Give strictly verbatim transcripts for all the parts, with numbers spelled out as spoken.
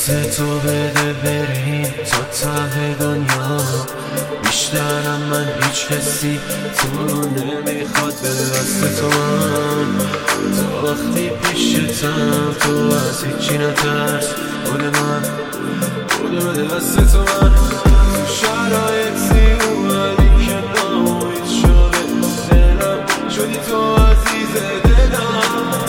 تو بده بریم تا ته دنیا. بیشترم من هیچ کسی تو نمیخواد به دست تو. من تا وقتی پیشتم تو از هیچی نترس. بوده من بوده به دست تو. من تو شرایطی اومدی که نامید شده دلم. شدی تو عزیز دلم.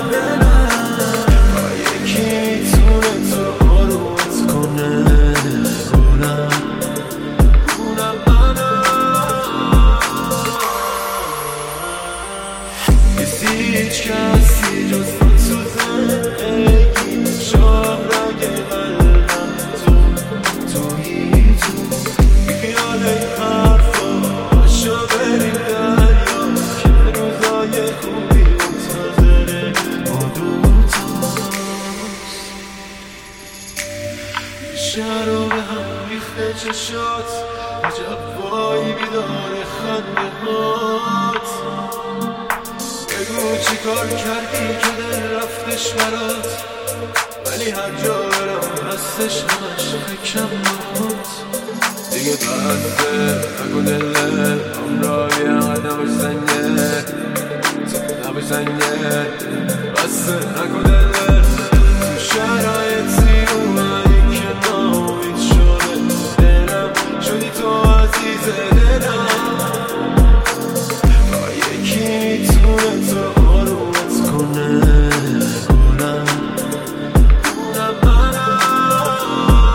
یکی میتونه تو آرومت کنه. اونم اونم منم. کسی هیچ کسی جز تو زندگی شاه رنگ قلبم تو تویی تو. بیخیال این حرفا باشو بریم دریا که روزای خوبی منتظره ما دوتاست. شهر به هم ریخته چشات عجب وای بیدار خنده هات. بگو چی کار کردی که دل رفتش برات. ولی هر جا برم هستش همش فکرم نهات. دیگه بسته نگو دله همراهی قدمش زنگه تو نبش زنگه. بسته نگو دله تو شرایطی اومدی که نامید شده دلم. شدی تو عزیز دلم. یکی میتونه تو آرومت کنه. اونم اونم منم.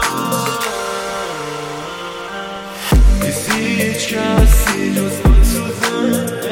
کسی هیچ کسی جز تو زنده